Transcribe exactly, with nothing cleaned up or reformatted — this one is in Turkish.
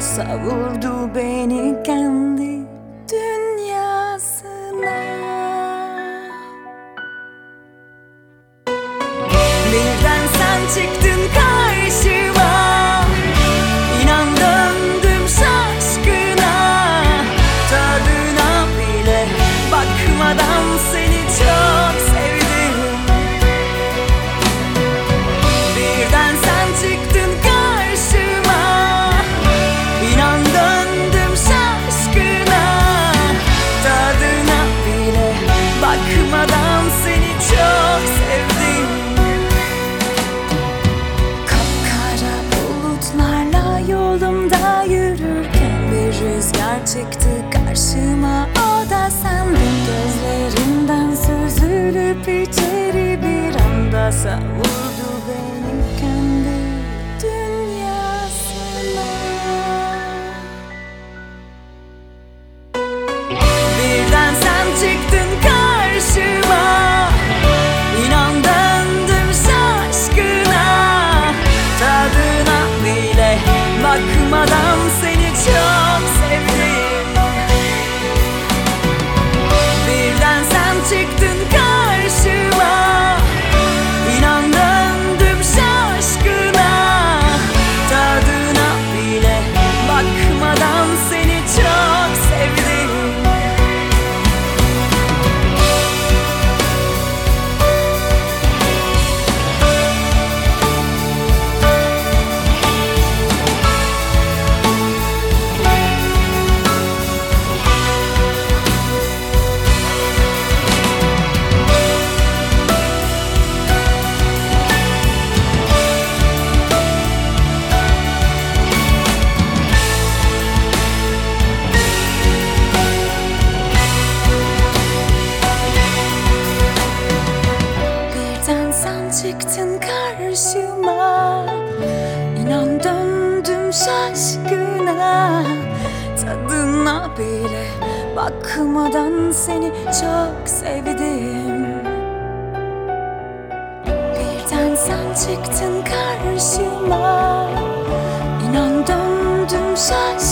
savurdu beni kendi dünyasına. Birden sen çıktın karşıma, İnan döndüm şaşkına. Tadına bile bakmadan seni çok sevdim. Birden sen çıktın karşıma, İnan döndüm şaşkına. Tadına bile bakmadan seni çok sevdim. Kapkara bulutlarla yolumda yürürken bir rüzgar çıktı karşıma, o da sendin. Gözlerinden süzülüp içeri bir anda savurdu beni kendi dünyasına. Birden sen çıktın karşıma, İnan döndüm şaşkına. Tadına bile bakmadan seni çok sevdim. Birden sen çıktın karşıma, İnan döndüm şaşkına. Tadına bile bakmadan seni çok sevdim. Çıktın karşıma, İnan döndüm şaşkına. Tadına bile bakmadan seni çok sevdim. Birden sen çıktın karşıma, İnan döndüm şaşkına.